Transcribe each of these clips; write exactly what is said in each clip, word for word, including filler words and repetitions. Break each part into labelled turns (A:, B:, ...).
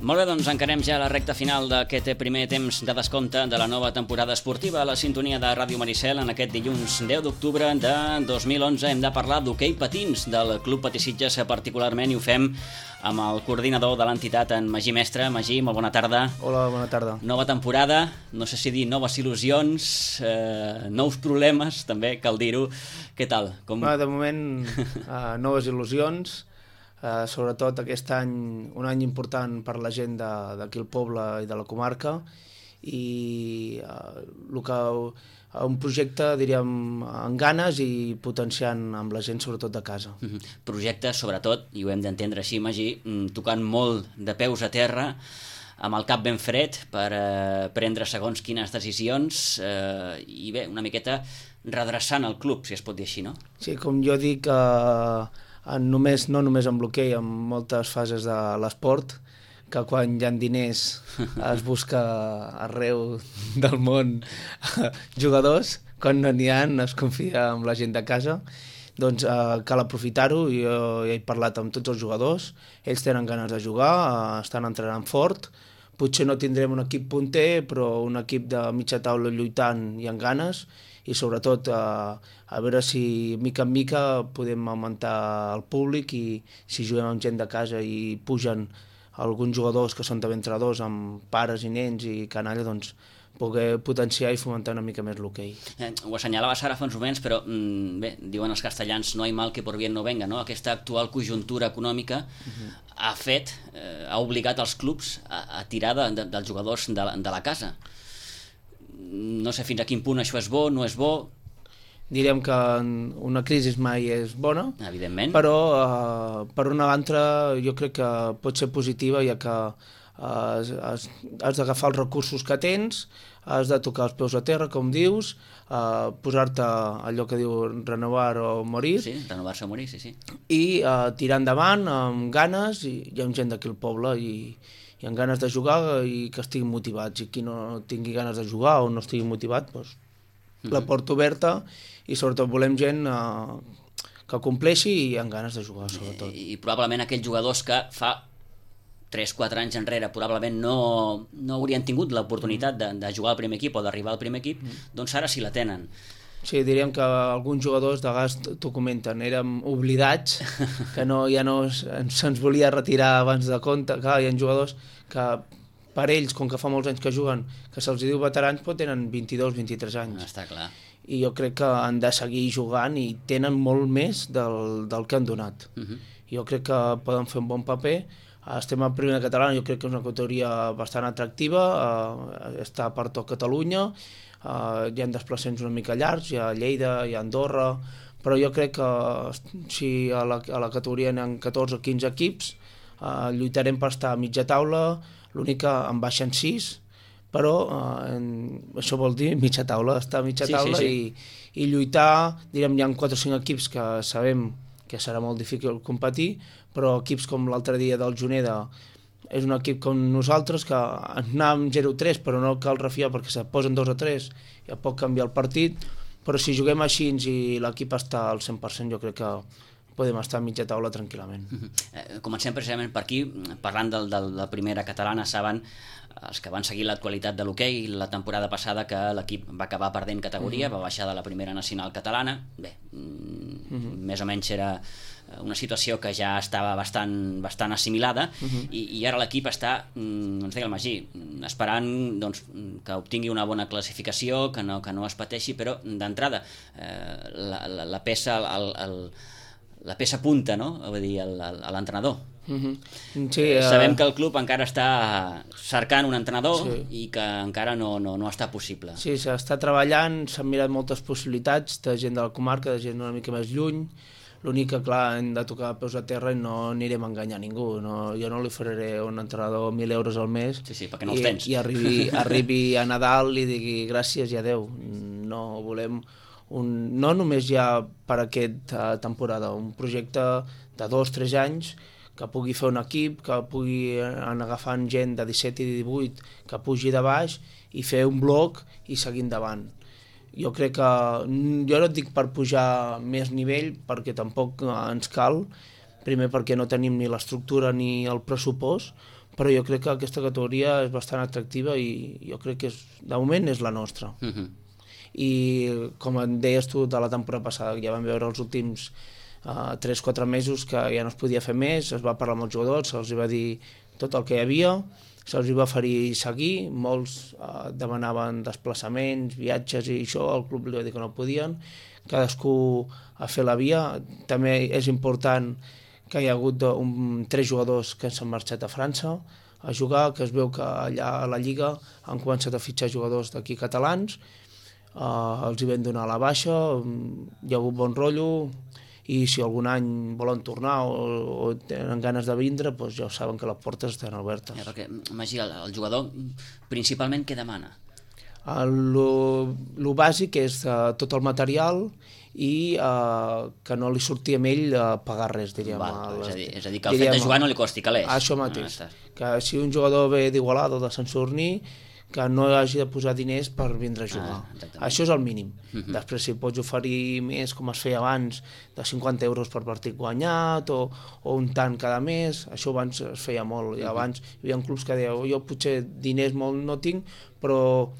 A: Molt bé, doncs encarem ja la recta final d'aquest primer temps de descompte de la nova temporada esportiva a la sintonia de Ràdio Maricel. En aquest dilluns deu d'octubre de dos mil onze hem de parlar d'hoquei patins del Club Patisitges particularment, i ho fem amb el coordinador de l'entitat, en Magí Mestre. Magí, molt bona tarda.
B: Hola, bona tarda.
A: Nova temporada, no sé si dir noves il·lusions, eh, nous problemes, també cal dir-ho. Què tal? Com...
B: Bueno, de moment, uh, noves il·lusions. Uh, sobretot aquest any, un any important per la gent d'aquí al poble i de la comarca, i uh, el que, uh, un projecte, diríem, amb ganes i potenciant amb la gent, sobretot de casa.
A: Uh-huh. Projecte, sobretot, i ho hem d'entendre així, Magí, tocant molt de peus a terra, amb el cap ben fred per eh, prendre segons quines decisions, eh, i bé, una miqueta redreçant el club, si es pot dir així, no?
B: Sí, com jo dic, uh, En només, no només amb l'hoquei, en moltes fases de l'esport, que quan hi ha diners es busca arreu del món jugadors, quan no n'hi ha es confia en la gent de casa, doncs eh, cal aprofitar-ho. Jo ja he parlat amb tots els jugadors, ells tenen ganes de jugar, eh, estan entrenant fort, potser no tindrem un equip punter, però un equip de mitja taula lluitant i amb ganes, i sobretot eh, a veure si mica en mica podem augmentar el públic, i si juguem amb gent de casa i pugen alguns jugadors que són també entrenadors amb pares i nens i canalla, doncs poder potenciar i fomentar una mica més l'hoquei.
A: Eh, ho assenyalaves ara fa uns moments, però mm, bé, diuen els castellans, no hay mal que por bien no venga, no? Aquesta actual conjuntura econòmica uh-huh. ha fet, eh, ha obligat els clubs a, a tirar de, de, dels jugadors de, de la casa. No sé fins a quin punt això és bo, no és bo.
B: Direm que una crisi mai és bona,
A: evidentment,
B: però eh, per una altra jo crec que pot ser positiva, ja que eh, has, has d'agafar els recursos que tens, has de tocar els peus a terra, com dius, eh, posar-te allò que diu renovar o morir.
A: Sí, renovar-se o morir, sí, sí.
B: I eh, tirar endavant amb ganes, i hi ha gent d'aquí al poble i i amb ganes de jugar i que estiguin motivats, i qui no tingui ganes de jugar o no estigui motivat, doncs, mm-hmm. la porta oberta, i sobretot volem gent eh, que compleixi i amb ganes de jugar, sobretot.
A: I, i probablement aquells jugadors que fa tres quatre anys enrere probablement no, no haurien tingut l'oportunitat de, de jugar al primer equip o d'arribar al primer equip, mm. doncs ara sí la tenen.
B: Sí, diríem que alguns jugadors de vegades t'ho comenten, érem oblidats, que no, ja no se'ns volia retirar abans de compte. Clar, hi ha jugadors que per ells, com que fa molts anys que juguen, que se'ls diu veterans, però tenen vint-i-dos vint-i-tres anys.
A: Està clar.
B: I jo crec que han de seguir jugant i tenen molt més del, del que han donat. Uh-huh. Jo crec que poden fer un bon paper. Estem a primera catalana, jo crec que és una categoria bastant atractiva, uh, està per tot Catalunya. Uh, hi ha desplaçaments una mica llargs, hi ha Lleida, hi ha Andorra, però jo crec que si a la, a la categoria hi ha catorze o quinze equips, uh, lluitarem per estar a mitja taula, l'únic que en baixen sis, però uh, en, això vol dir mitja taula, estar a mitja sí, taula sí, sí. I, i lluitar, direm, hi ha quatre o cinc equips que sabem que serà molt difícil competir, però equips com l'altre dia del Juneda, és un equip com nosaltres que anàvem zero tres, però no cal refiar perquè se posen dos a tres, ja pot canviar el partit, però si juguem així i l'equip està al cent per cent, jo crec que podem estar a mitja taula tranquil·lament.
A: Uh-huh. Comencem precisament per aquí, parlant de, de la primera catalana. Saben els que van seguir l'actualitat de l'hoquei la temporada passada que l'equip va acabar perdent categoria, uh-huh. va baixar de la primera nacional catalana. Bé, uh-huh. més o menys era una situació que ja estava bastant, bastant assimilada, uh-huh. i, i ara l'equip està, ens deia el Magí, esperant doncs, que obtingui una bona classificació, que no, que no es pateixi, però d'entrada eh, la, la, la peça el, el, la peça punta, no? Vull dir, l'entrenador.
B: Uh-huh. Sí, uh...
A: sabem que el club encara està cercant un entrenador, sí. i que encara no, no, no està possible.
B: Sí, s'està treballant, s'han mirat moltes possibilitats de gent de la comarca, de gent una mica més lluny. L'únic que, clar, hem de tocar peus a terra i no anirem a enganyar ningú. No, jo no li faré un entrenador mil euros al mes,
A: sí, sí, perquè no els tens.
B: I, i arribi, arribi a Nadal i digui gràcies i adeu. No volem un, no només ja per aquesta temporada, un projecte de dos o tres anys que pugui fer un equip, que pugui anar agafant gent de disset i divuit, que pugi de baix i fer un bloc i seguir endavant. Jo crec que, jo no et dic per pujar més nivell, perquè tampoc ens cal, primer perquè no tenim ni l'estructura ni el pressupost, però jo crec que aquesta categoria és bastant atractiva i jo crec que és, de moment és la nostra. Uh-huh. I com em deies tu de la temporada passada, ja vam veure els últims uh, tres quatre mesos que ja no es podia fer més, es va parlar amb els jugadors, se'ls va dir tot el que hi havia, se'ls va oferir seguir, molts uh, demanaven desplaçaments, viatges i això, el club li va dir que no podien, cadascú a fer la via. També és important que hi ha hagut un, tres jugadors que s'han marxat a França a jugar, que es veu que allà a la Lliga han començat a fitxar jugadors d'aquí catalans, uh, els hi vam donar la baixa, hi ha hagut bon rotllo, i si algun any volen tornar o, o tenen ganes de vindre, doncs ja saben que les portes estan obertes.
A: Ja, perquè, Magí, el, el jugador principalment què demana?
B: El, lo, lo bàsic és uh, tot el material i uh, que no li surti a ell uh, pagar res, diríem.
A: Val, és, a dir, és a dir, que el diríem, fet de jugar no li costi calés.
B: Això mateix, ah, que si un jugador ve d'Igualada o de Sant Sadurní, que no hagi de posar diners per vindre a jugar. Ah, això és el mínim. Uh-huh. Després, si pots oferir més, com es feia abans, de cinquanta euros per partit guanyat o, o un tant cada mes, això abans es feia molt. I abans hi havia clubs que deien, jo potser diners molt no tinc, però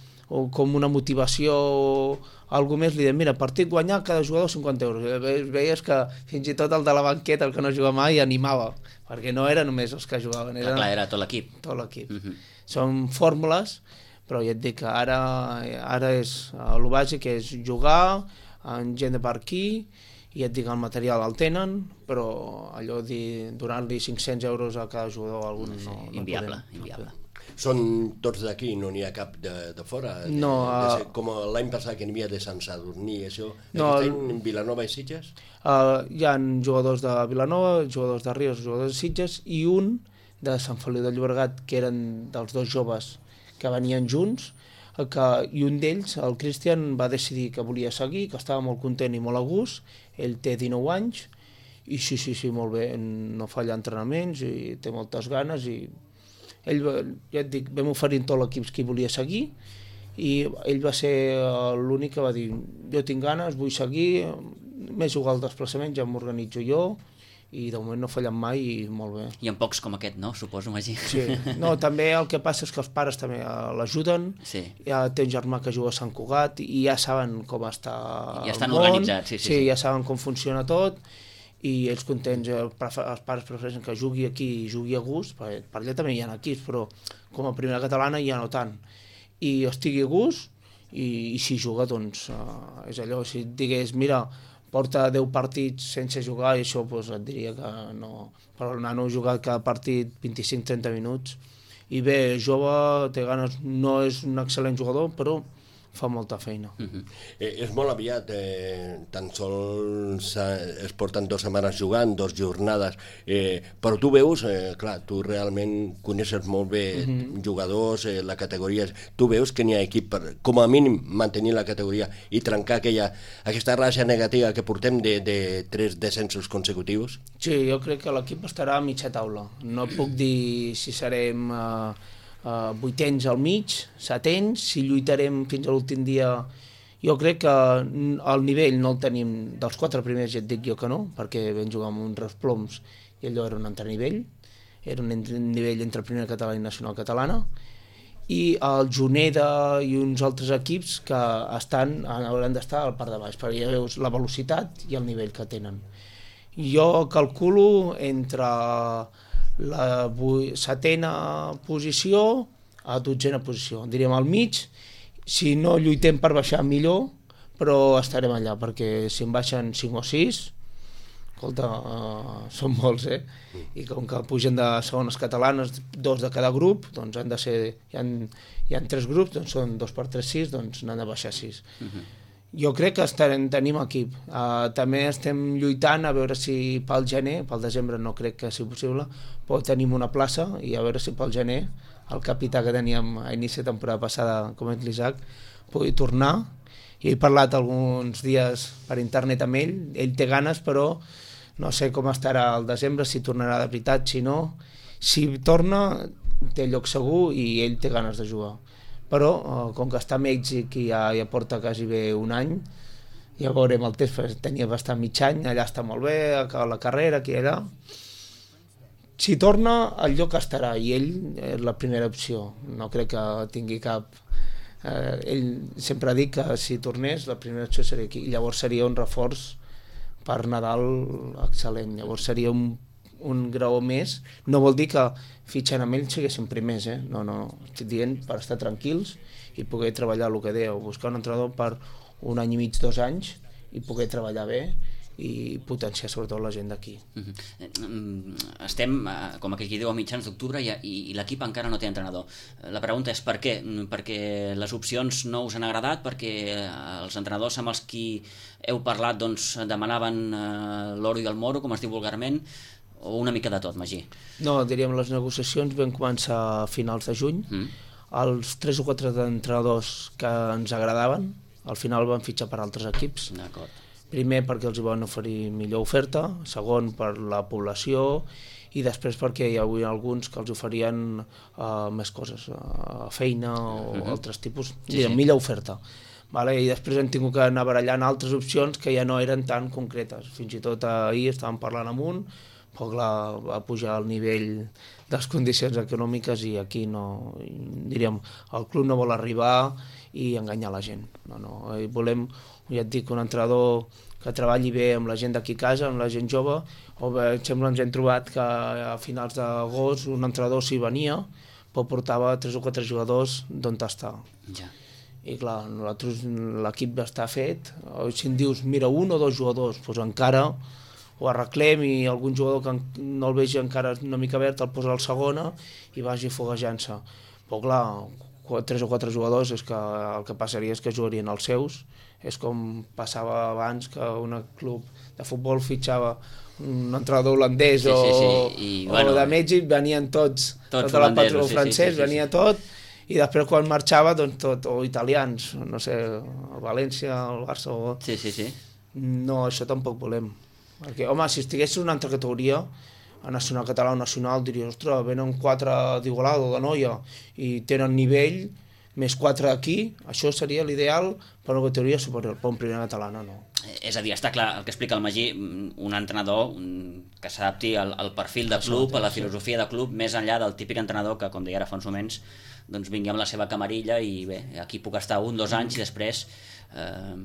B: o com una motivació o alguna més, li deien, mira, partit guanyat, cada jugador cinquanta euros. Veies que fins i tot el de la banqueta, el que no juga mai, animava, perquè no era només els que jugaven.
A: Era, clar, era tot l'equip.
B: Tot l'equip. Uh-huh. Són fórmules, però ja et dic que ara, ara és, el bàsic és jugar amb gent de per aquí, i ja et dic, el material el tenen, però allò de donar-li cinc-cents euros a cada jugador, algun sí, no, no
A: inviable,
B: podem,
A: inviable.
B: No
C: Són tots d'aquí, no n'hi ha cap de, de fora? De,
B: no,
C: de ser, com l'any passat que n'hi havia de Sant Sadurní, això.
B: No,
C: aquest any en Vilanova i Sitges?
B: Uh, hi ha jugadors de Vilanova, jugadors de Ríos, jugadors de Sitges, i un de Sant Feliu de Llobregat, que eren dels dos joves que venien junts, que, i un d'ells, el Cristian, va decidir que volia seguir, que estava molt content i molt a gust. Ell té dinou anys, i sí, sí, sí, molt bé, no falla entrenaments, i té moltes ganes, i ell, ja et dic, vam oferir tot l'equip que volia seguir, i ell va ser l'únic que va dir, jo tinc ganes, vull seguir, m'he jugat el desplaçament, ja m'organitzo jo, i de moment no fallen mai, i molt bé.
A: I en pocs com aquest, no? Suposo, Magí.
B: Sí, no, també el que passa és que els pares també l'ajuden, sí. Ja té un germà que juga a Sant Cugat, i ja saben com està
A: ja estan
B: el món,
A: organitzats, sí, sí,
B: sí,
A: sí.
B: Ja saben com funciona tot, i ells contents, els pares prefereixen que jugui aquí i jugui a gust, per, per allà també hi ha equips, però com a primera catalana ja no tant, i estigui a gust, i, i si juga, doncs, uh, és allò, si et digués, mira, porta deu partits sense jugar, i això doncs, et diria que no, però el nano ha jugat cada partit vint-i-cinc trenta minuts, i bé, jove, té ganes, no és un excel·lent jugador, però fa molta feina.
C: Uh-huh. eh, és molt aviat, eh, tan sols eh, es porten dues setmanes jugant, dues jornades, eh, però tu veus, eh, clar, tu realment coneixes molt bé uh-huh. jugadors, eh, la categoria, tu veus que n'hi ha equip per, com a mínim, mantenir la categoria i trencar aquella, aquesta ratxa negativa que portem de, de tres descensos consecutius?
B: Sí, jo crec que l'equip estarà a mitja taula. No puc dir si serem eh, Uh, vuitens al mig, setens, si lluitarem fins a l'últim dia. Jo crec que el nivell no el tenim dels quatre primers, ja et dic jo que no, perquè vam jugar amb uns resploms i allò era un altre nivell, era un nivell entre primera catalana i nacional catalana, i el Juneda i uns altres equips que estan, hauran d'estar al part de baix, perquè ja veus la velocitat i el nivell que tenen. Jo calculo entre la setena posició a dotzena posició, diríem al mig, si no lluitem per baixar millor, però estarem allà, perquè si en baixen cinc o sis, escolta, uh, són molts, eh? I com que pugen de segones catalanes, dos de cada grup, doncs han de ser, hi ha, hi ha tres grups, doncs són dos per tres, sis, doncs n'han de baixar sis. Uh-huh. Jo crec que estarem, tenim equip. Uh, també estem lluitant a veure si pel gener, pel desembre no crec que sigui possible, però tenim una plaça i a veure si pel gener el capità que teníem a inici de temporada passada, com és l'Isaac, pugui tornar. I he parlat alguns dies per internet amb ell, ell té ganes, però no sé com estarà al desembre, si tornarà de veritat, si no. Si torna, té lloc segur i ell té ganes de jugar. Però, eh, com que està a Mèxic i ja, ja porta quasi bé un any, ja veurem el temps, tenia bastant mig any, allà està molt bé, acaba la carrera, aquí i allà, si torna, el lloc estarà, i ell és la primera opció. No crec que tingui cap... Eh, ell sempre ha dit que si tornés, la primera opció seria aquí. Llavors seria un reforç per Nadal excel·lent. Llavors seria un, un graó més. No vol dir que fitxant amb ell siguessin primers, eh? No, no. Estic dient per estar tranquils i poder treballar el que dèieu. Buscar un entrenador per un any i mig, dos anys, i poder treballar bé i potenciar sobretot la gent d'aquí.
A: Uh-huh. Estem, com aquell qui diu, a mitjans d'octubre i, i, i l'equip encara no té entrenador. La pregunta és per què? Perquè les opcions no us han agradat? Perquè els entrenadors amb els qui heu parlat doncs, demanaven uh, l'oro i el moro, com es diu vulgarment, o una mica de tot, Magí?
B: No, diríem, les negociacions van començar a finals de juny. Mm. Els tres o quatre entrenadors que ens agradaven, al final van fitxar per altres equips.
A: D'acord.
B: Primer perquè els van oferir millor oferta, segon per la població i després perquè hi havia alguns que els oferien uh, més coses, uh, feina o uh-huh. altres tipus, sí, sí. millor oferta. Vale? I després hem tingut que anar barallant altres opcions que ja no eren tan concretes. Fins i tot ahir estàvem parlant amb un, però clar, va pujar el nivell de les condicions econòmiques i aquí no, diríem, el club no vol arribar i enganyar la gent. No, no. Volem, ja et dic, un entrenador que treballi bé amb la gent d'aquí a casa, amb la gent jove, o per exemple ens hem trobat que a finals d'agost un entrenador s'hi venia, però portava tres o quatre jugadors d'on està.
A: Ja.
B: I clar, nosaltres l'equip està fet, si em dius mira un o dos jugadors, doncs encara ho arreglem i algun jugador que no el vegi encara una mica verd el posa a la segona i vagi foguejant-se. Però clar, tres o quatre jugadors és que el que passaria és que jugarien els seus. És com passava abans que un club de futbol fitxava un entrenador holandès sí, sí, sí. o, I, bueno, o de Mèxic, venien tots, tots tota la patró sí, francès, sí, sí, sí, venia sí. tot, i després quan marxava, doncs tot, o italians, no sé, el València, el Barça, o...
A: Sí, sí, sí.
B: No, això tampoc volem. Perquè, home, si estigués una altra categoria, a nacional català o nacional, diries, ostres, venen quatre d'Igualada o de Noia i tenen nivell, més quatre aquí, això seria l'ideal per una categoria superior, per una primera catalana, no.
A: És a dir, està clar el que explica el Magí, un entrenador que s'adapti al, al perfil de club, a la filosofia de club, més enllà del típic entrenador que, com deia ara fa uns moments, doncs vingui amb la seva camarilla i bé, aquí puc estar un, dos anys i després... Eh...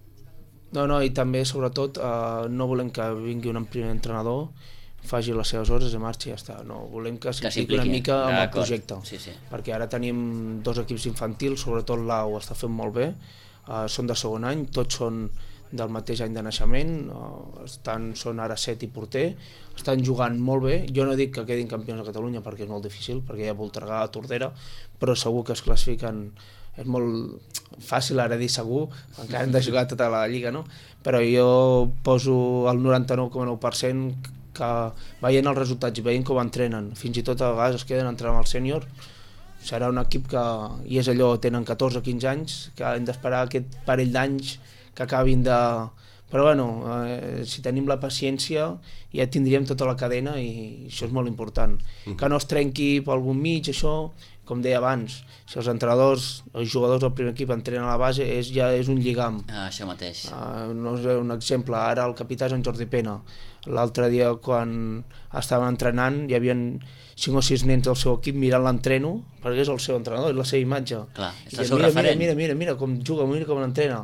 B: No, no, i també, sobretot, eh, no volem que vingui un primer entrenador, faci les seves hores i marxi i ja està. No, volem que s'impliqui una mica amb el projecte.
A: Sí, sí.
B: Perquè ara tenim dos equips infantils, sobretot l'A ho està fent molt bé, uh, són de segon any, tots són del mateix any de naixement, uh, estan, són ara set i porter, estan jugant molt bé. Jo no dic que quedin campions de Catalunya perquè és molt difícil, perquè hi ha Voltregà, Tordera, però segur que es classifiquen. És molt fàcil ara dir segur, encara hem de jugar tota la lliga, no? Però jo poso el noranta-nou coma nou per cent que veient els resultats i veient com entrenen, fins i tot a vegades es queden entrenant al sènior, serà un equip que, i és allò, tenen catorze o quinze anys, que hem d'esperar aquest parell d'anys que acabin de... Però bueno, eh, si tenim la paciència ja tindríem tota la cadena i això és molt important. Mm. Que no es trenqui per algun mig, això, com deia abans, si els entrenadors, els jugadors del primer equip entrenen a la base, és, ja és un lligam.
A: Ah, això mateix.
B: Uh, no és un exemple, ara el capità és en Jordi Pena. L'altre dia, quan estaven entrenant, hi havia cinc o sis nens del seu equip mirant l'entreno, perquè és el seu entrenador, és la seva imatge.
A: Clar, és
B: el seu referent. Mira, mira, mira, mira com juga, mira com l'entrena.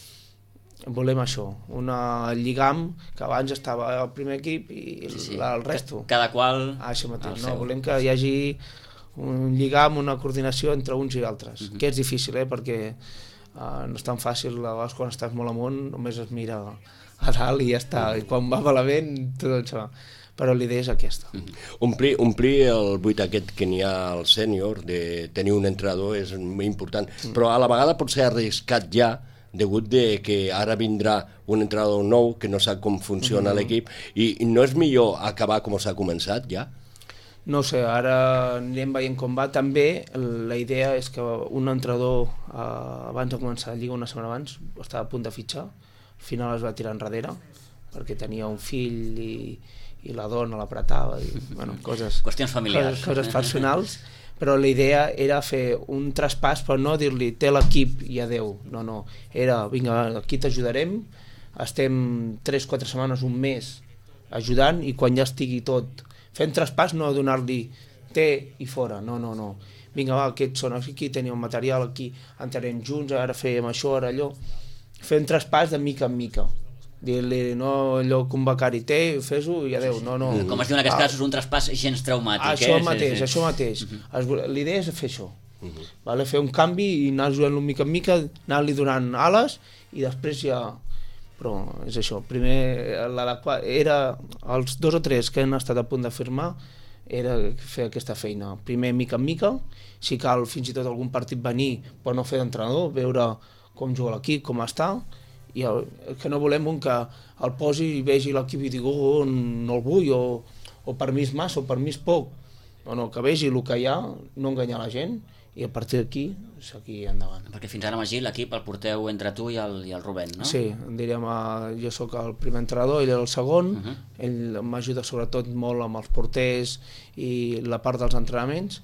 B: Volem això, un lligam que abans estava al primer equip i sí, sí. el resto.
A: Cada qual...
B: Ah, això mateix, no? Volem que hi hagi un lligam, una coordinació entre uns i altres, uh-huh. que és difícil, eh? Perquè uh, no és tan fàcil, a vegades quan estàs molt amunt només es mira a dalt i ja està, i quan va malament tot això. Però l'idea és aquesta.
C: Uh-huh. Omplir, omplir el buit aquest que n'hi ha al sènior, de tenir un entrenador, és molt important, uh-huh. però a la vegada pot ser arriscat ja, degut de que ara vindrà un entrenador nou que no sap com funciona uh-huh. l'equip, i no és millor acabar com s'ha començat ja?
B: No sé, ara anem veient com va. També la idea és que un entrenador eh, abans de començar la Lliga, una setmana abans, estava a punt de fitxar, al final es va tirar enrere perquè tenia un fill i, i la dona l'apretava i, bueno, coses,
A: qüestions familiars,
B: coses, coses personals, però la idea era fer un traspàs, però no dir-li té l'equip i adeu, no, no, era vinga, aquí t'ajudarem, estem tres o quatre setmanes, un mes ajudant, i quan ja estigui tot fent traspàs no donar-li té i fora, no, no, no. Vinga, va, aquests són, aquí teniu material, aquí entrarem junts, ara fèiem això, ara allò. Fent traspàs de mica en mica. Dir-li, no, allò que un becari té, fes-ho i adeu, no, no.
A: Com es diu en aquests casos, un traspàs gens traumàtic.
B: Això mateix, això mateix. L'idea és fer això. Vale? Fer un canvi i anar jugant mica en mica, anar-li donant ales i després ja... Però és això, primer l'adequat era els dos o tres que han estat a punt de firmar era fer aquesta feina. Primer mica en mica, si cal fins i tot algun partit venir però no fer d'entrenador, veure com juga l'equip, com està, i el, el que no volem un que el posi i vegi l'equip i digui oh, no el vull, o, o per mi és massa, o per mi és poc. No, no, que vegi el que hi ha, no enganyar la gent, i a partir d'aquí seguir endavant.
A: Perquè fins ara, Magí, l'equip el porteu entre tu i el, i el Rubén, no?
B: Sí, diríem, jo sóc el primer entrenador, ell el segon, uh -huh. ell m'ajuda sobretot molt amb els porters i la part dels entrenaments,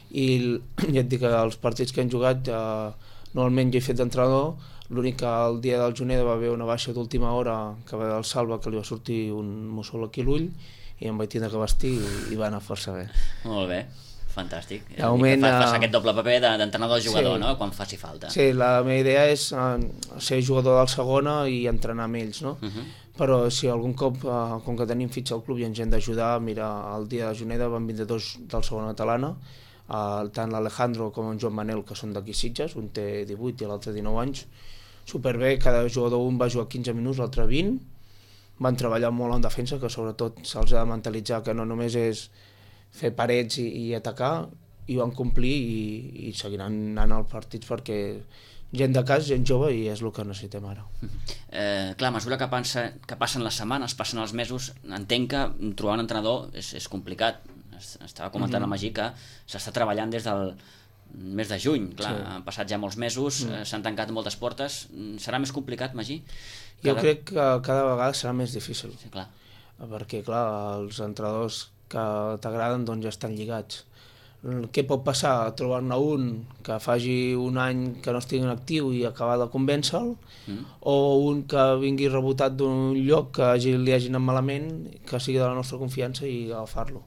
B: i ja et dic que els partits que hem jugat, eh, normalment jo he fet d'entrenador, l'únic que el dia del Juneda va haver una baixa d'última hora que va del Salva, que li va sortir un mussol aquí a l'ull, i em vaig tindre que vestir i, i va anar força bé.
A: Molt bé. Fantàstic.
B: Augment,
A: fas, fas aquest doble paper d'entrenador-jugador, sí, no? Quan faci falta.
B: Sí, la meva idea és uh, ser jugador del segona i entrenar amb ells, no? Uh -huh. Però si algun cop, uh, com que tenim fitxa al club i ens hem d'ajudar, mira, el dia de Juneda van vindre dos del segona catalana, uh, tant l'Alejandro com en Joan Manel, que són d'aquí Sitges, un té divuit i l'altre dinou anys, superbé, cada jugador un va jugar quinze minuts, l'altre vint, van treballar molt en defensa, que sobretot se'ls ha de mentalitzar que no només és fer parets i, i atacar, i van complir i, i seguiran anant als partits perquè gent de cas, gent jove, i és el que necessitem ara.
A: Eh, clar, a mesura que, pensa, que passen les setmanes, passen els mesos, entenc que trobar un entrenador és, és complicat. Estava comentant mm-hmm. el Magí que s'està treballant des del mes de juny, clar, sí. Han passat ja molts mesos, mm. s'han tancat moltes portes. Serà més complicat, Magí?
B: Jo cada... crec que cada vegada serà més difícil.
A: Sí, clar.
B: Perquè, clar, els entrenadors que t'agraden doncs ja estan lligats. Què pot passar? Trobar-ne un que faci un any que no estigui en actiu i acabar de convèncer-lo, mm. o un que vingui rebotat d'un lloc que hagi, li hagin anat malament, que sigui de la nostra confiança i agafar-lo.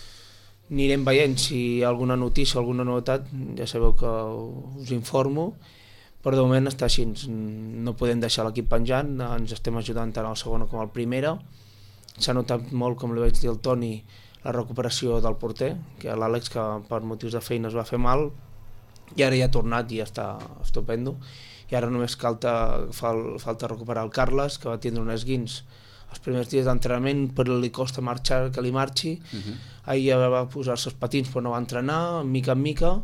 B: Anirem veient si hi ha alguna notícia, alguna novetat, ja sabeu que us informo, però de moment està així, no podem deixar l'equip penjant, ens estem ajudant tant al segon com al primera. S'ha notat molt, com li vaig dir al Toni, la recuperació del porter, que l'Àlex, que per motius de feina es va fer mal, i ara ja ha tornat i ja està estupendo, i ara només falta, falta recuperar el Carles, que va tindre un esguins els primers dies d'entrenament, però li costa marxar, que li marxi. Uh-huh. Ahir ja va posar-se els patins però no va entrenar, mica en mica,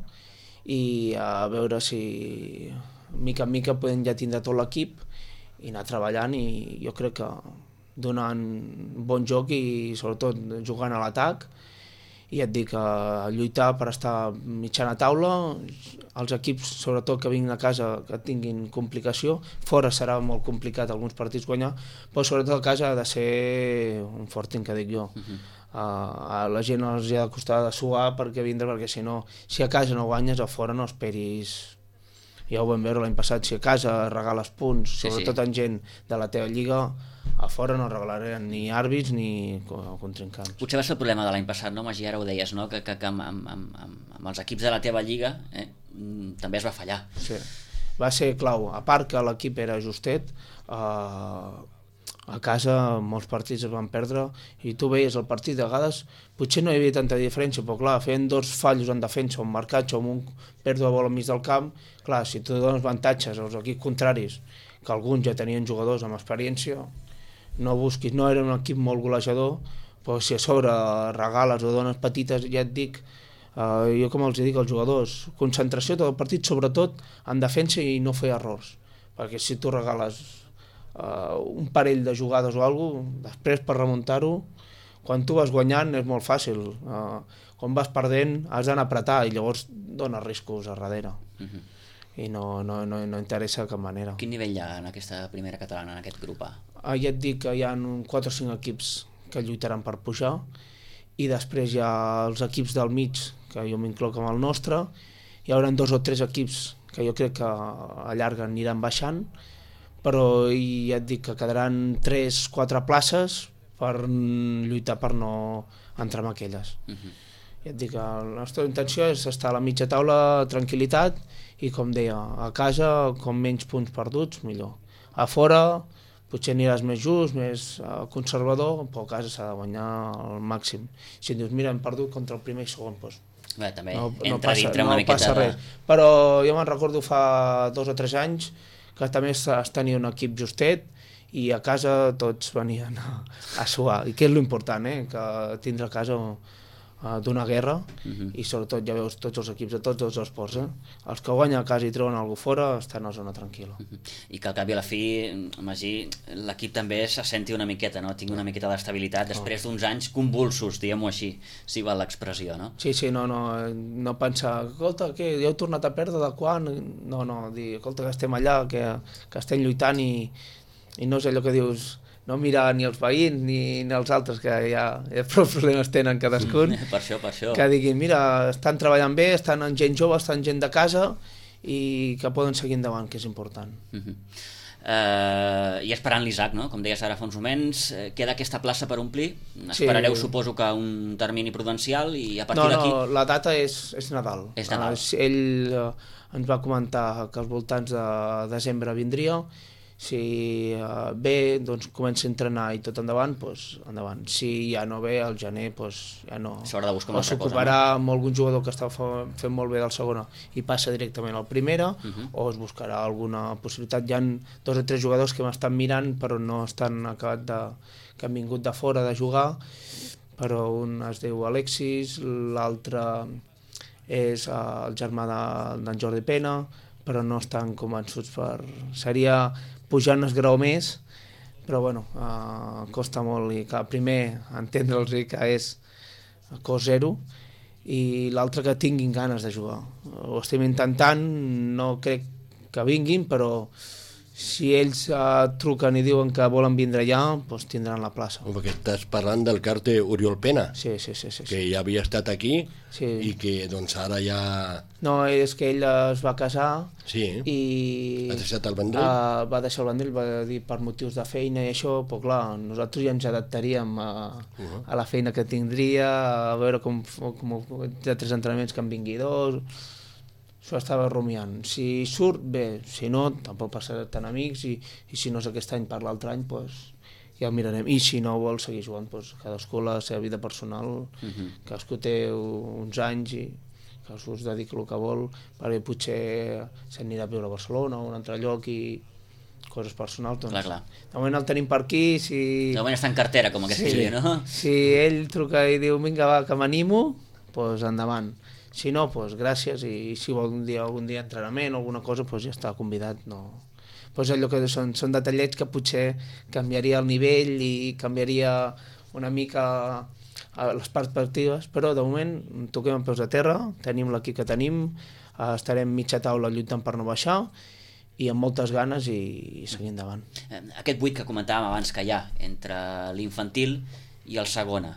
B: i a veure si mica en mica podem ja tindre tot l'equip i anar treballant, i jo crec que donant bon joc i sobretot jugant a l'atac, i et dic que lluitar per estar mitjana taula, els equips sobretot que vinguin a casa que tinguin complicació, fora serà molt complicat alguns partits guanyar, però sobretot a casa ha de ser un fortin, que dic jo. Uh-huh. uh, a la gent els ha de costar de suar perquè vindre, perquè si no, si a casa no guanyes, a fora no esperis. Ja ho vam veure l'any passat, si a casa regales punts, sí, sobretot sí. En gent de la teva lliga, a fora no regalaran ni àrbits ni contrincants.
A: Potser va ser el problema de l'any passat, no, Magí? Ara ho deies, no? Que, que, que amb, amb, amb, amb els equips de la teva lliga eh, també es va fallar.
B: Sí, va ser clau. A part que l'equip era justet, eh, a casa molts partits es van perdre, i tu veies el partit, de vegades potser no hi havia tanta diferència, però clar, feien dos fallos en defensa, un marcatge o un pèrdua de bola al mig del camp, clar, si tu dones avantatges als equips contraris, que alguns ja tenien jugadors amb experiència, no busquis, no era un equip molt golejador, però si a sobre regales o dones petites, ja et dic, eh, jo com els dic als jugadors, concentració tot el partit, sobretot en defensa, i no fer errors, perquè si tu regales eh, un parell de jugades o alguna cosa, després per remuntar-ho, quan tu vas guanyant és molt fàcil, eh, quan vas perdent has d'anar a apretar i llavors dones riscos a darrere. Uh-huh. I no, no, no, no interessa de cap manera.
A: Quin nivell hi ha en aquesta primera catalana, en aquest grup A?
B: Ah, ja et dic que hi ha quatre o cinc equips que lluitaran per pujar, i després hi ha els equips del mig, que jo m'incloc amb el nostre, hi haurà dos o tres equips que jo crec que a llarga aniran baixant, però ja et dic que quedaran tres o quatre places per lluitar per no entrar en aquelles. Uh-huh. Ja et dic, la nostra intenció és estar a la mitja taula, tranquil·litat, i com deia, a casa, com menys punts perduts, millor. A fora, potser aniràs més just, més conservador, però a casa s'ha de guanyar al màxim. Si em dius, mira, hem perdut contra el primer i segon, doncs
A: Bé, també
B: no,
A: entra
B: no passa,
A: dintre una
B: no
A: miqueta
B: passa
A: de...
B: res. Però jo me'n recordo fa dos o tres anys que també es tenia un equip justet i a casa tots venien a, a suar, i que és l'important, eh? Que tindre a casa d'una guerra, uh-huh. i sobretot ja veus tots els equips de tots els esports, eh? Els que guanyen a casa i treuen alguna fora estan a zona tranquil·la.
A: Uh-huh. I que al cap i a la fi, Magí, l'equip també se senti una miqueta, no? Tingui una miqueta d'estabilitat després d'uns anys convulsos, diguem-ho així, si val l'expressió, no?
B: Sí, sí, no, no, no pensar, escolta, què, ja heu tornat a perdre, de quan? No, no, dir, escolta, que estem allà, que, que estem lluitant, i, i no és allò que dius, no mirar ni els veïns ni, ni els altres, que ja, ja prou problemes tenen cadascun.
A: Per això, per això.
B: Que diguin, mira, estan treballant bé, estan en gent jove, estan gent de casa, i que poden seguir endavant, que és important.
A: Uh-huh. uh, I esperant l'Isaac, no? Com deies ara fa uns moments, eh, queda aquesta plaça per omplir. Esperareu, sí. Suposo que un termini prudencial, i a partir
B: no,
A: d'aquí...
B: No, la data és, és Nadal.
A: És Nadal.
B: Uh, ell uh, ens va comentar que als voltants de desembre vindria. Si uh, bé, doncs comença a entrenar i tot endavant, doncs endavant. Si ja no ve, al gener, doncs ja no.
A: S'haurà de buscar una altra cosa,
B: s'ocuparà amb algun jugador que està fent molt bé del segona i passa directament al primera, uh-huh. o es buscarà alguna possibilitat. Hi ha dos o tres jugadors que m'estan mirant però no estan acabat de... que han vingut de fora de jugar, però un es diu Alexis, l'altre és uh, el germà d'en de, Jordi Pena, però no estan convençuts per... Seria pujar un esgraó més, però bueno, uh, costa molt, i que primer entendre'ls que és cost zero, i l'altre que tinguin ganes de jugar. Ho estem intentant, no crec que vinguin, però si ells uh, truquen i diuen que volen vindre allà, doncs tindran la plaça.
C: Perquè estàs parlant del carte Oriol Pena,
B: sí, sí, sí, sí,
C: que
B: sí.
C: ja havia estat aquí, sí. I que doncs ara ja...
B: No, és que ell es va casar,
C: sí.
B: I
C: ha deixat el Vendrell?
B: Uh, va deixar el Vendrell, va dir per motius de feina i això, però clar, nosaltres ja ens adaptaríem a, uh-huh. a la feina que tindria, a veure com, com de tres entrenaments que en vingui dos. Això estava rumiant. Si surt, bé. Si no, tampoc passarà tan amics, i, i si no és aquest any per l'altre any, doncs ja ho mirarem. I si no vol seguir jugant, doncs cadascú la seva vida personal, uh-huh. cadascú té uns anys i cadascú es dedica el que vol, perquè potser s'anirà a viure a Barcelona o a un altre lloc i coses personals. Doncs,
A: clar, clar.
B: De moment el tenim per aquí. Si...
A: De moment està en cartera, com aquest
B: sí.
A: dia, no?
B: Si ell truca i diu, vinga, va, que m'animo, doncs endavant. Si no, doncs gràcies, i si vol un dia, algun dia entrenament o alguna cosa, doncs ja està convidat. No. Doncs allò que són, són detallets que potser canviaria el nivell i canviaria una mica les perspectives, però de moment toquem amb peus a terra, tenim l'equip que tenim, estarem mitja taula lluitant per no baixar, i amb moltes ganes, i, i seguir endavant.
A: Aquest buit que comentàvem abans que hi ha entre l'infantil i el segona,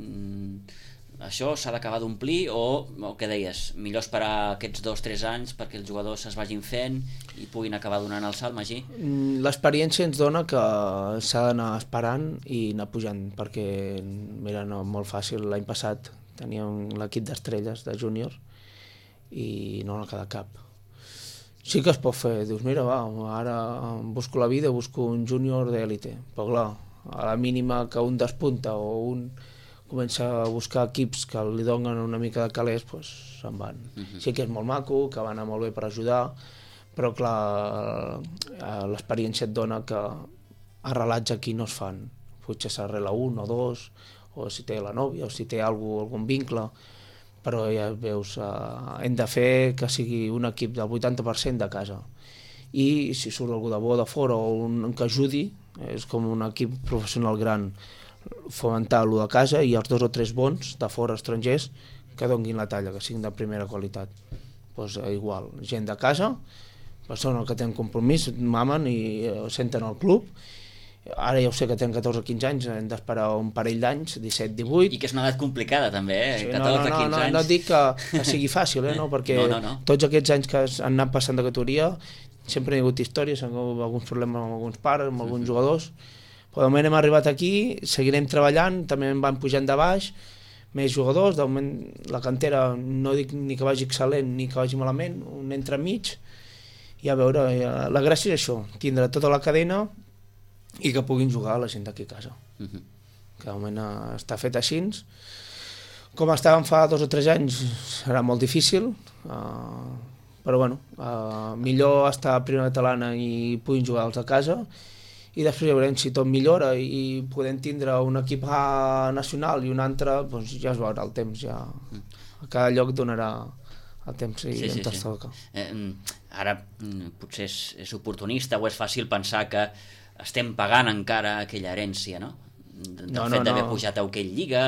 A: això s'ha d'acabar d'omplir, o el que deies, millor esperar aquests dos o tres anys perquè els jugadors es vagin fent i puguin acabar donant el salt, Magí?
B: L'experiència ens dona que s'ha d'anar esperant i anar pujant, perquè mira, no, molt fàcil, l'any passat teníem l'equip d'estrelles de júnior i no n'ha quedat cap. Sí que es pot fer, dius, mira, va, ara busco la vida, busco un júnior d'èlite, però clar, a la mínima que un despunta o un comença a buscar equips que li donen una mica de calés, doncs se'n van. Uh-huh. Sí que és molt maco, que va anar molt bé per ajudar, però clar, l'experiència et dona que arrelats aquí no es fan. Potser s'arrela un o dos, o si té la nòvia, o si té algú, algun vincle, però ja veus, eh, hem de fer que sigui un equip del vuitanta per cent de casa. I si surt algú de bo de fora o un que ajudi, és com un equip professional gran, fomentar lo de casa, i els dos o tres bons de fora, estrangers, que donguin la talla, que siguin de primera qualitat. Pues, igual, gent de casa, persones que tenen compromís, mamen i eh, senten el club. Ara ja ho sé que tenen catorze o quinze anys, hem d'esperar un parell d'anys, disset divuit.
A: I que és una edat complicada també, eh?
B: Sí,
A: catorze
B: no, no,
A: quinze
B: no,
A: anys.
B: no et dic que, que sigui fàcil, eh? no? Perquè
A: no, no, no.
B: tots aquests anys que han anat passant de categoria sempre hi ha hagut històries, han hagut alguns problemes amb alguns pares, amb alguns uh-huh. jugadors, Però de moment hem arribat aquí, seguirem treballant, també en van pujant de baix, més jugadors, de moment la cantera no dic ni que vagi excel·lent ni que vagi malament, un entremig, i a veure, la gràcia és això, tindre tota la cadena i que puguin jugar la gent d'aquí a casa. Uh-huh. Que de moment està fet així. Com estàvem fa dos o tres anys serà molt difícil, uh, però bueno, uh, millor estar a primera catalana i puguin jugar els a casa, i després ja veurem si tot millora i podem tindre un equip A nacional i un altre, doncs ja es veurà el temps, ja a cada lloc donarà el temps i sí, sí, sí. Toca.
A: Eh, ara potser és, és oportunista o és fàcil pensar que estem pagant encara aquella herència, no? Del no, fet no, d'haver no. pujat a Hockey Lliga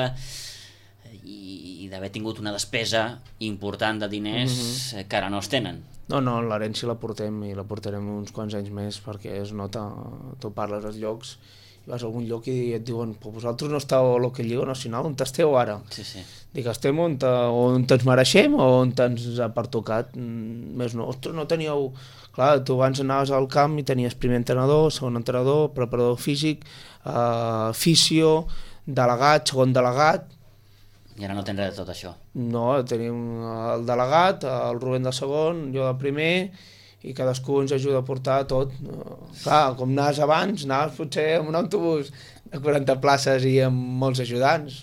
A: i, i d'haver tingut una despesa important de diners mm-hmm. que ara no es tenen.
B: No, no, l'herència la portem i la portarem uns quants anys més perquè es nota, tu parles als llocs i vas a algun lloc i et diuen però vosaltres no esteu a l'Hockey Lliga Nacional, on esteu ara?
A: Sí, sí.
B: Dic, estem on, te, on ens mereixem o on ens ha pertocat? Mm, més no, ostres, no teníeu... Clar, tu abans anaves al camp i tenies primer entrenador, segon entrenador, preparador físic, eh, fisio, delegat, segon delegat.
A: I ara no tens res de tot això.
B: No, tenim el delegat, el Rubén del segon, jo del primer, i cadascú ens ajuda a portar tot. Clar, com anaves abans, anaves potser amb un autobús de quaranta places i amb molts ajudants.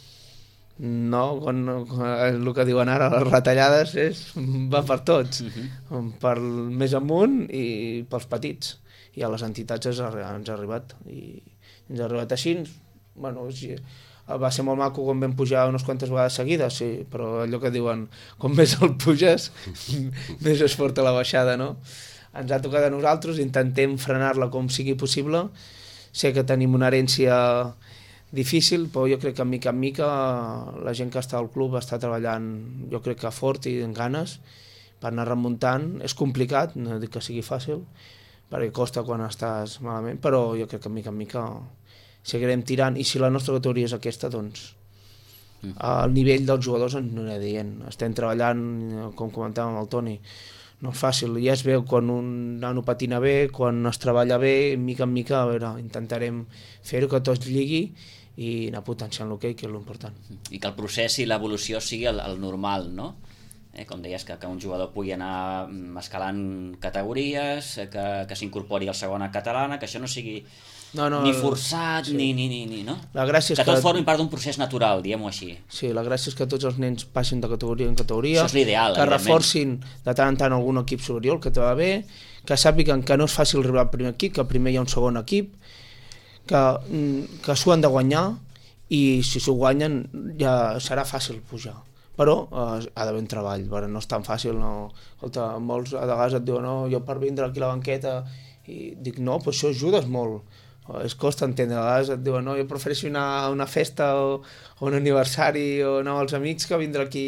B: No, quan, quan, el que diuen ara, les retallades és, va per tots, uh-huh. per més amunt i pels petits. I a les entitats ens ha, ens ha arribat. I ens ha arribat així, bueno, sí, va ser molt maco quan vam pujar unes quantes vegades seguides, sí, però allò que diuen, com més el puges, més es porta la baixada, no? Ens ha tocat a nosaltres, intentem frenar-la com sigui possible. Sé que tenim una herència difícil, però jo crec que mica en mica la gent que està al club està treballant, jo crec que fort i amb ganes per anar remuntant. És complicat, no dic que sigui fàcil, perquè costa quan estàs malament, però jo crec que mica en mica seguirem tirant, i si la nostra categoria és aquesta, doncs mm. el nivell dels jugadors ens anirà dient. Estem treballant, com comentàvem amb el Toni, no és fàcil, ja es veu quan un nano patina bé, quan es treballa bé, mica en mica, a veure, intentarem fer-ho que tot lligui i anar potenciant l'hoquei, que és l'important.
A: I que el procés i l'evolució sigui el, el normal, no? Eh, com deies, que, que un jugador pugui anar escalant categories, que, que s'incorpori al segona catalana, que això no sigui no, no, ni forçat, sí. ni, ni, ni, ni, no?
B: La gràcia és
A: que tot que... formi part d'un procés natural, diguem-ho així.
B: Sí, la gràcia és que tots els nens passin de categoria en categoria,
A: això és l'ideal,
B: que reforcin de tant en tant algun equip superior, que te va bé, que sàpiguen que no és fàcil arribar al primer equip, que primer hi ha un segon equip, que, que s'ho han de guanyar, i si s'ho guanyen ja serà fàcil pujar. Però eh, ha d'haver un treball, perquè no és tan fàcil. No. Escolta, molts a vegades et diuen no, jo per vindre aquí a la banqueta, i dic no, però això ajudes molt. Es costa entendre, a vegades et diuen no, jo prefereixo anar a una festa o, o un aniversari o anar amb els amics que vindre aquí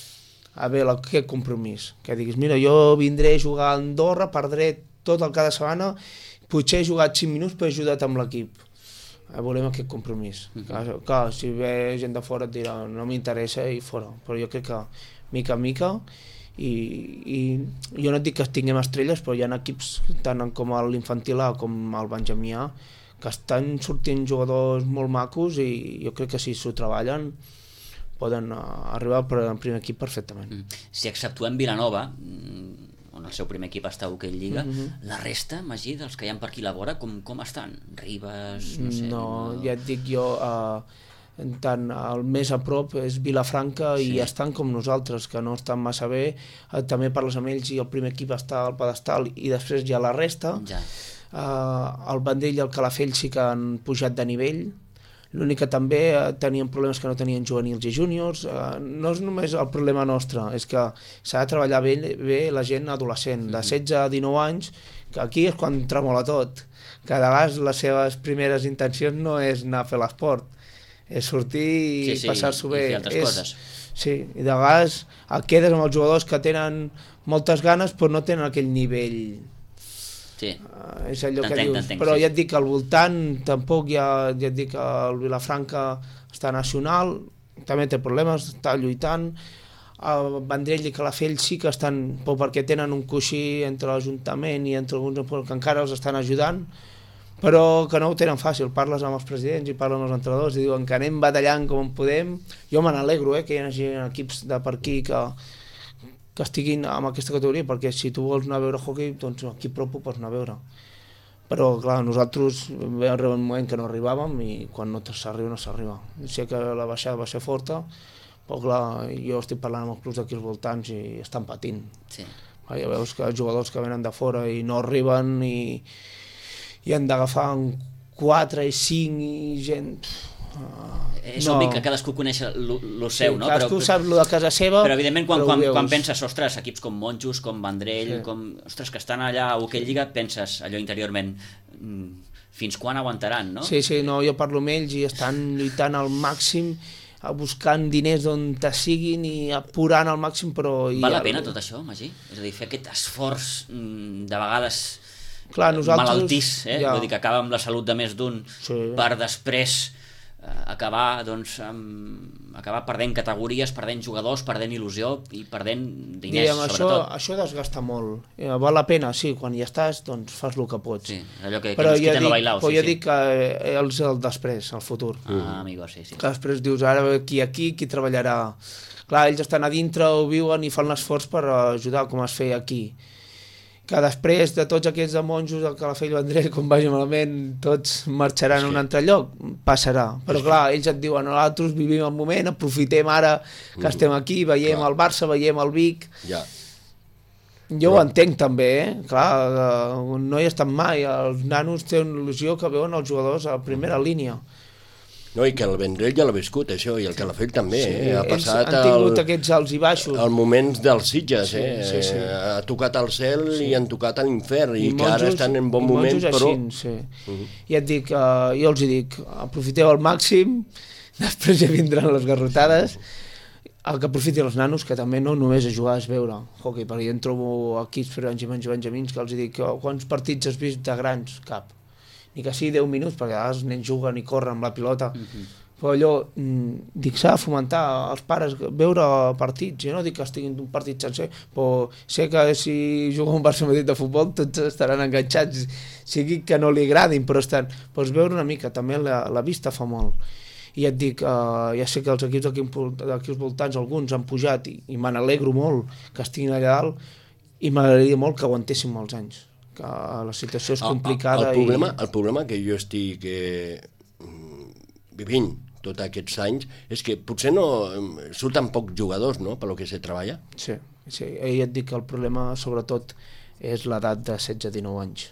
B: a veure aquest compromís. Que diguis, mira, jo vindré a jugar a Andorra, perdré tot el cada setmana, potser he jugat cinc minuts però he ajudat amb l'equip. Volem aquest compromís. Uh-huh. Clar, clar, si ve gent de fora et dirà no m'interessa i fora, però jo crec que mica en mica, i, i jo no et dic que tinguem estrelles, però hi ha equips tant com l'infantil A com el benjamí A que estan sortint jugadors molt macos i jo crec que si s'ho treballen poden arribar al primer equip perfectament. Mm.
A: Si exceptuem Vilanova, on el seu primer equip està a Hockey Lliga, mm-hmm. la resta, Magí, dels que hi ha per aquí a la vora, com, com estan? Ribes, no sé...
B: No, no... ja et dic jo, uh, tant el més a prop és Vilafranca sí. i estan com nosaltres, que no estan massa bé, uh, també parles amb ells i el primer equip està al pedestal i després hi ha la resta.
A: Ja.
B: Uh, el Vendrell i el Calafell sí que han pujat de nivell, l'únic que també uh, tenien problemes que no tenien juvenils i júniors. Uh, no és només el problema nostre, és que s'ha de treballar bé, bé la gent adolescent, de setze a dinou anys, que aquí és quan tremola tot, que de vegades les seves primeres intencions no és anar a fer l'esport, és sortir i
A: sí, sí,
B: passar-s'ho bé.
A: I fer altres
B: és,
A: coses.
B: Sí, i de vegades quedes amb els jugadors que tenen moltes ganes però no tenen aquell nivell.
A: Sí.
B: Uh, és allò que dius, però ja et dic que al voltant tampoc hi ha, ja et dic que el Vilafranca està nacional, també té problemes, està lluitant, el Vendrell i Calafell sí que estan, però perquè tenen un coixí entre l'Ajuntament i entre alguns que encara els estan ajudant, però que no ho tenen fàcil. Parles amb els presidents i parles amb els entrenadors i diuen que anem batallant com podem. Jo me n'alegro, eh, que hi hagi equips de per aquí que, que estiguin en aquesta categoria, perquè si tu vols anar a veure hockey, doncs aquí prop ho pots anar a veure. Però, clar, nosaltres va arribar un moment que no arribàvem i quan no s'arriba, no s'arriba. Sé que la baixada va ser forta, però, clar, jo estic parlant amb els clubs d'aquí als voltants i estan patint. Sí. Ja veus que els jugadors que venen de fora i no arriben i, i han d'agafar quatre i cinc i gent... Uh,
A: és no. obvi que cadascú coneix lo, lo seu,
B: sí,
A: no?
B: Cadascú
A: però,
B: sap lo de casa seva.
A: Però evidentment quan, quan, quan penses, ostres, equips com Monjos, com Vendrell, sí. com, ostres, que estan allà a Hockey Lliga, penses allò interiorment, fins quan aguantaran, no?
B: Sí, sí, no, jo parlo amb ells i estan lluitant al màxim, buscant diners on te siguin i apurant al màxim, però...
A: Val la pena tot això, Magí? És a dir, fer aquest esforç de vegades
B: Clar, nosaltres,
A: malaltís, eh?
B: Ja.
A: Vull dir que acaba amb la salut de més d'un,
B: sí.
A: per després acabar, doncs, amb, acabar perdent categories, perdent jugadors, perdent il·lusió i perdent diners,
B: Diguem,
A: sobretot.
B: Això, això desgasta molt. Eh, val la pena, sí, quan hi estàs, doncs fas el que pots.
A: Sí, allò que,
B: però
A: que ens quiten
B: el
A: bailau.
B: Però
A: sí,
B: jo
A: sí.
B: dic que és el després, el futur.
A: Ah, amigo, sí, sí.
B: Que després dius, ara qui aquí, qui treballarà. Clar, ells estan a dintre, ho viuen i fan l'esforç per ajudar, com es feia aquí. Que després de tots aquests de Monjos, el Calafell, Vendrell, com vagi malament, tots marxaran sí. a un altre lloc, passarà. Però clar, ells et diuen, nosaltres vivim el moment, aprofitem ara que mm. estem aquí, veiem clar. el Barça, veiem el Vic.
C: Ja.
B: Jo Però... ho entenc també, eh? Clar, no hi estan mai, els nanos tenen il·lusió que veuen els jugadors a la primera línia.
C: No, i que el Vendrell ja l'ha viscut, això, i el Calafell també, sí, eh? Ha passat
B: han tingut el, aquests alts i baixos.
C: El moments dels Sitges,
B: sí,
C: eh?
B: Sí, sí.
C: Ha tocat el cel sí. i han tocat l'infern, i, i que
B: Monjos,
C: ara estan en bon moment, però...
B: Així, sí. Uh-huh. I et dic, uh, jo els hi dic, aprofiteu al màxim, després ja vindran les garrotades, el que aprofiti els nanos, que també no només a jugar, és veure hockey, perquè jo em trobo equips per benjamins i benjamins que els dic, oh, quants partits has vist de grans? Cap. Ni que sigui deu minuts, perquè a vegades els nens juguen i corren amb la pilota, uh-huh. però allò, dic, s'ha de fomentar als pares veure partits, jo no dic que estiguin un partit sencer, però sé que si juga un Barça Madrid de futbol tots estaran enganxats, sigui que no li agradin, però estan, doncs veure una mica, també la, la vista fa molt. I et dic, uh, ja sé que els equips d'aquí als voltants, alguns han pujat i, i me n'alegro molt que estiguin allà dalt i m'agradaria molt que aguantessin molts anys, que la situació és complicada.
C: El, el, problema,
B: i...
C: el problema que jo estic eh, vivint tots aquests anys és que potser no surten pocs jugadors, no?, per lo que se treballa.
B: Sí, sí, i et dic que el problema sobretot és l'edat de setze a dinou anys.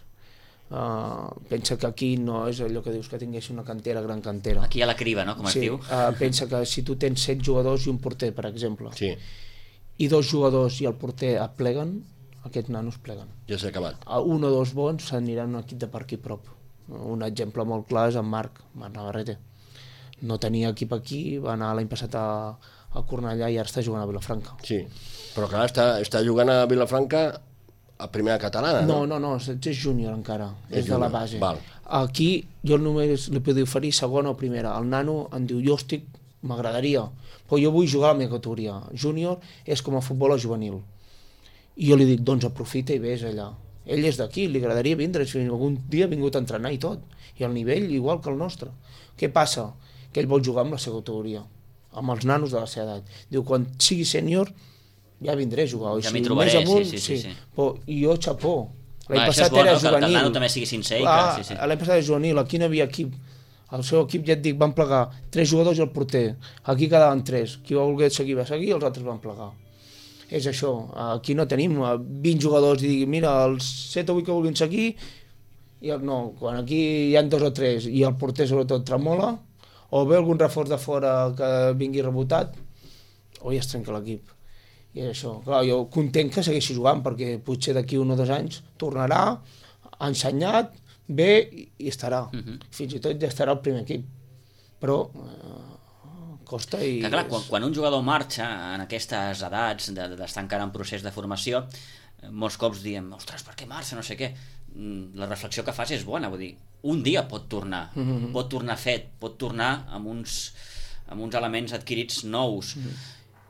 B: Uh, pensa que aquí no és allò que dius que tingués una cantera, gran cantera.
A: Aquí a la criba, no?, com
B: sí,
A: es diu.
B: Uh, pensa que si tu tens set jugadors i un porter, per exemple,
C: sí.
B: i dos jugadors i el porter et pleguen, aquests nanos pleguen.
C: Ja s'ha acabat.
B: Uh, un o dos bons s'aniran a un equip de per aquí prop. Un exemple molt clar és en Marc, Marc Navarrete. No tenia equip aquí, va anar l'any passat a, a Cornellà i ara està jugant a Vilafranca.
C: Sí, però clar, està, està jugant a Vilafranca a primera catalana,
B: no? No, no, no, és júnior encara, és, és de la base.
C: Val.
B: Aquí jo només li puc oferir segona o primera. El nano em diu, jo estic, m'agradaria, però jo vull jugar a la meva categoria. Júnior és com a futbol juvenil. I jo li dic, doncs aprofita i vés allà. Ell és d'aquí, li agradaria vindre, si algun dia ha vingut a entrenar i tot. I el nivell igual que el nostre. Què passa? Que ell vol jugar amb la seva categoria, amb els nanos de la seva edat. Diu, quan sigui sènior, ja vindré a jugar.
A: Ja m'hi trobaré,
B: amunt,
A: sí, sí, sí, sí.
B: Però jo, xapó. L'any
A: ah,
B: passat
A: bo,
B: era
A: no?
B: juvenil.
A: Que el nano també sigui sincer.
B: Clar,
A: que, sí, sí.
B: L'any passat era juvenil, aquí no havia equip. El seu equip, ja et dic, van plegar tres jugadors i el porter. Aquí quedaven tres. Qui va voler seguir va seguir, els altres van plegar. És això, aquí no tenim vint jugadors i dir, mira, els set o vuit que vulguin seguir, i el, no, quan aquí hi ha dos o tres i el porter sobretot tremola, o ve algun reforç de fora que vingui rebotat, o ja es trenca l'equip. I és això, clar, jo content que segueixi jugant, perquè potser d'aquí un o dos anys tornarà, ha ensenyat, ve i estarà. Uh-huh. Fins i tot ja estarà el primer equip. Però... Eh, costa i...
A: Que clar, quan, quan un jugador marxa en aquestes edats d'estar de, encara en procés de formació, molts cops diem, ostres, per què marxa, no sé què. La reflexió que fas és bona, vull dir, un dia pot tornar, mm-hmm. pot tornar fet, pot tornar amb uns, amb uns elements adquirits nous. Mm-hmm.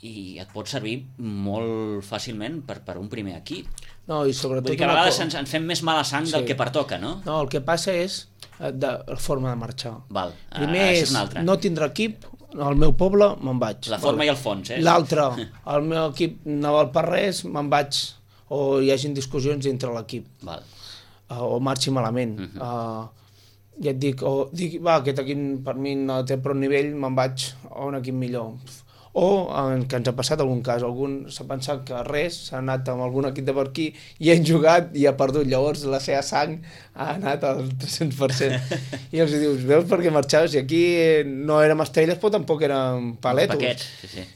A: i et pot servir molt fàcilment per, per un primer equip.
B: No, i sobretot...
A: Vull dir que a vegades ens, ens fem més mala sang sí. del que pertoca, no?
B: No, el que passa és de la forma de marxar.
A: Val.
B: Primer
A: ah,
B: és, és no tindrà equip, al meu poble me'n vaig.
A: La forma
B: vale.
A: I el fons, eh?
B: L'altre, el meu equip no val per res, me'n vaig, o hi hagin discussions entre l'equip. Val. Uh, o marxi malament. Uh -huh. uh, ja et dic, o dic, va, aquest equip per mi no té prou nivell, me'n vaig a un equip millor. O, en que ens ha passat algun cas, algun s'ha pensat que res, s'ha anat amb algun equip de per aquí i han jugat i ha perdut, llavors la seva sang ha anat al tres-cents per cent. I els dius, veus per què marxaves? I aquí no érem estrelles, però tampoc érem paletos.
A: Paquets, sí, sí.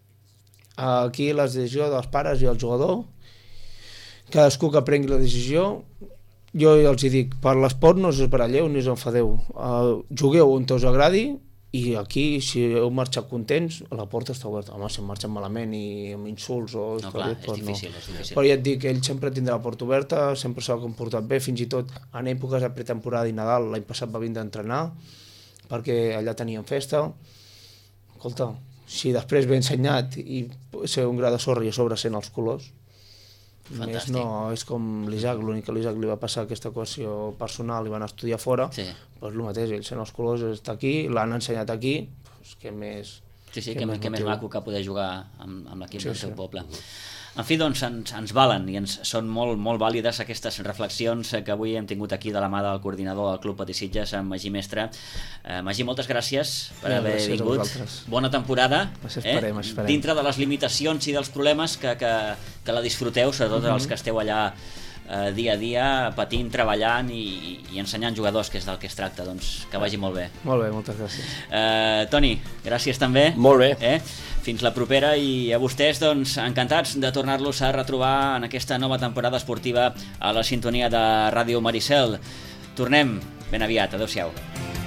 B: Aquí la decisió dels pares i el jugador, cadascú que prengui la decisió, jo els dic, per l'esport no us esbaralleu ni us enfadeu. Uh, jugueu on us agradi, i aquí, si heu marxat contents, la porta està oberta. Home, si marxen malament i amb insults o...
A: No, clar, és difícil, és difícil.
B: Però ja et dic, ell sempre tindrà la porta oberta, sempre s'ha comportat bé, fins i tot en èpoques de pretemporada i Nadal, l'any passat va vindre a entrenar, perquè allà tenien festa. Escolta, si després ve ensenyat i ser un gra de sorra i a sobre sent els colors,
A: fantàstic.
B: Més no, és com l'Isaac, l'únic que l'Isaac li va passar aquesta qüestió personal i van estudiar fora, sí. Doncs el mateix, ell sent els colors està aquí, l'han ensenyat aquí, doncs què més...
A: Sí, sí, que, que, més, que més maco que poder jugar amb, amb l'equip sí, del seu sí. poble. En fi, doncs, ens, ens valen i ens són molt, molt vàlides aquestes reflexions que avui hem tingut aquí de la mà del coordinador del Club Patí Sitges, en Magí Mestre. Eh, Magí, moltes gràcies per ja, haver gràcies vingut. Bona temporada.
B: Esperem, eh? esperem.
A: Dintre de les limitacions i dels problemes que, que, que la disfruteu, sobretot mm-hmm. els que esteu allà eh, dia a dia, patint, treballant i, i ensenyant jugadors, que és del que es tracta. Doncs que vagi molt bé.
B: Molt bé, moltes gràcies.
A: Eh, Toni, gràcies també.
C: Molt bé.
A: Eh? Fins la propera i a vostès doncs, encantats de tornar-los a retrobar en aquesta nova temporada esportiva a la sintonia de Ràdio Maricel. Tornem ben aviat. Adéu-siau.